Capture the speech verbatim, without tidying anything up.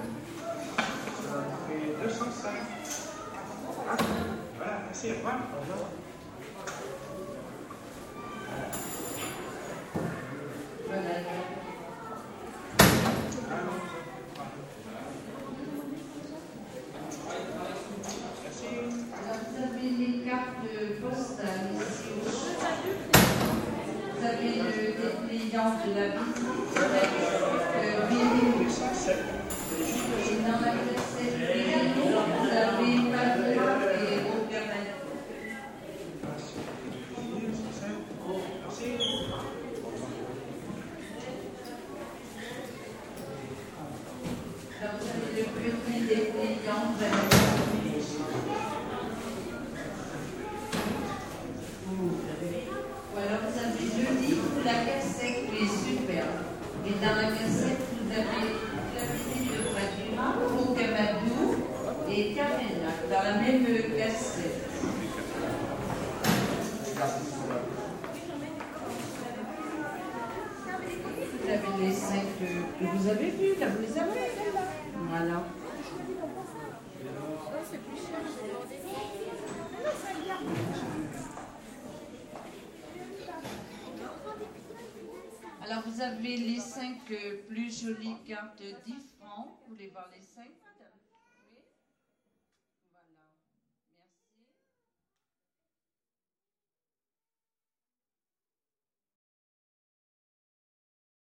Et deux cent cinq. Voilà, merci, au revoir. Alors, vous avez les cartes postales ici au Vous avez le dépliant de la visite avec euh, Vélo. Et dans la cassette Vélo, vous avez Padua et Rogaman. Alors, vous avez le petit dépliant de la visite. Ou alors vous avez deux livres, la cassette qui est superbe. Et dans la cassette, vous avez la visite de Padua, Rogamadou et Carmena, dans la même cassette. Vous avez les cinq que vous avez vus, là, vous les avez vus, là. Voilà. Alors, vous avez les cinq plus jolies cartes dix francs. Vous voulez voir les cinq, madame?